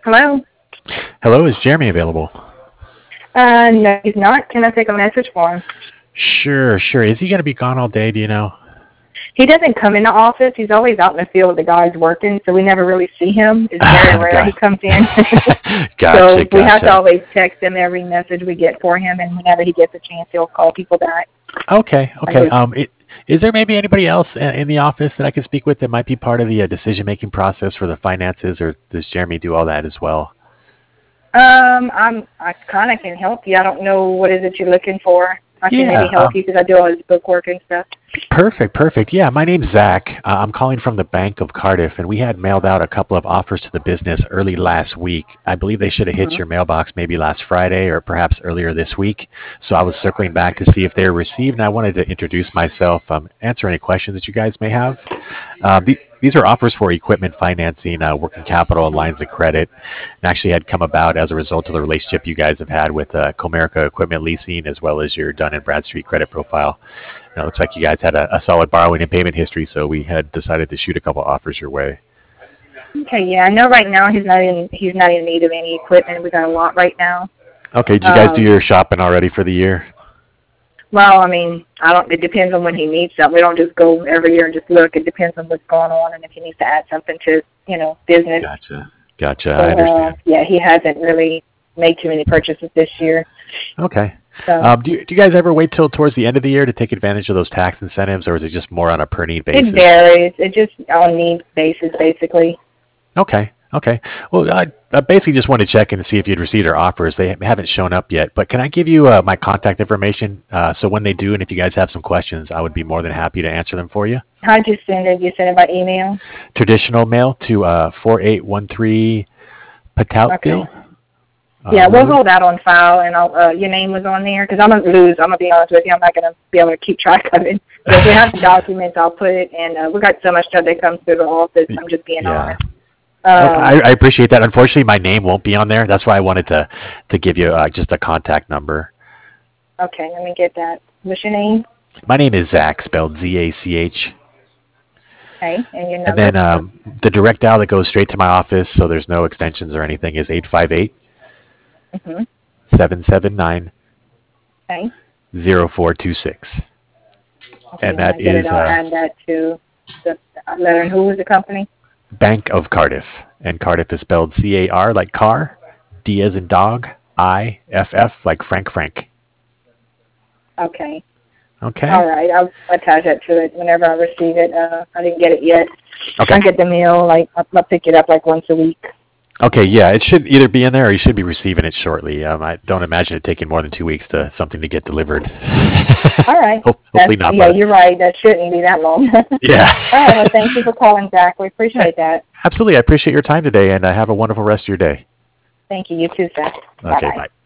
Hello? Hello, is Jeremy available? No, he's not. Can I take a message for him? Sure, sure. Is he going to be gone all day? Do you know? He doesn't come in the office. He's always out in the field with the guys working, so we never really see him. It's very rare he Got, comes in. gotcha, So we have to gotcha. always text him every message we get for him, and whenever he gets a chance, he'll call people back. Okay, I okay. just, Is there maybe anybody else in the office that I could speak with that might be part of the decision-making process for the finances, or does Jeremy do all that as well? I kind of can help you. I don't know what is it you're looking for. I can maybe Yeah, help you because I do all his bookwork and stuff. perfect, perfect. Yeah, my name's Zach. I'm calling from the Bank of Cardiff, and we had mailed out a couple of offers to the business early last week. I believe they should have hit Hmm. your mailbox maybe last Friday or perhaps earlier this week. So I was circling back to see if they were received, and I wanted to introduce myself, answer any questions that you guys may have. These are offers for equipment financing, working capital, and lines of credit, and actually had come about as a result of the relationship you guys have had with Comerica Equipment Leasing as well as your Dun& and Bradstreet credit profile. It looks like you guys had a solid borrowing and payment history, so we had decided to shoot a couple offers your way. Okay, yeah, I know right now he's not in need of any equipment. We got a lot right now. Okay, did you guys do Um, your shopping already for the year? Well, I mean, I don't. It depends on when he needs something. We don't just go every year and just look. It depends on what's going on and if he needs to add something to, business. Gotcha. Gotcha. So, I understand. yeah, he hasn't really made too many purchases this year. Okay. So Do you guys ever wait till towards the end of the year to take advantage of those tax incentives, or is it just more on a per need it basis? varies. It just on need basis, basically. Okay. Okay. Well, I basically just wanted to check in to see if you'd received our offers. They haven't shown up yet, but can I give you my contact information so when they do, and if you guys have some questions, I would be more than happy to answer them for you. How'd you send it? You sent it by email? Traditional mail to 4813 Okay. Patoutville Yeah, we'll Road. hold that on file, and your name was on there, because I'm going to lose. I'm going to be honest with you. I'm not going to be able to keep track of it. So if we have the documents, I'll put it, and we got so much stuff that comes through the office. I'm just being Yeah. honest. Okay, Um, I appreciate that. Unfortunately, my name won't be on there. That's why I wanted to give you just a contact number. okay, let me get that. What's your name? My name is Zach, spelled Zach. Okay, and your And number? then the direct dial that goes straight to my office, so there's no extensions or anything, is 858 Mm-hmm. 779 Okay. 0426. Okay, And when that I get is it, I'll add that to the letter. And who is the company? Bank of Cardiff. And Cardiff is spelled CAR like car, D as in dog, IFF like Frank. Okay. Okay? All right, I'll attach that to it whenever I receive it. I didn't get it yet. Okay. I get the mail, I'll pick it up like once a week. Okay, yeah, it should either be in there or you should be receiving it shortly. I don't imagine it taking more than 2 weeks to something to get delivered. All right. Hopefully not. Yeah, But you're right. That shouldn't be that long. yeah. All right, well, thank you for calling, Zach. We appreciate that. Absolutely. I appreciate your time today, and have a wonderful rest of your day. Thank you. You too, Zach. Okay, Bye-bye. bye.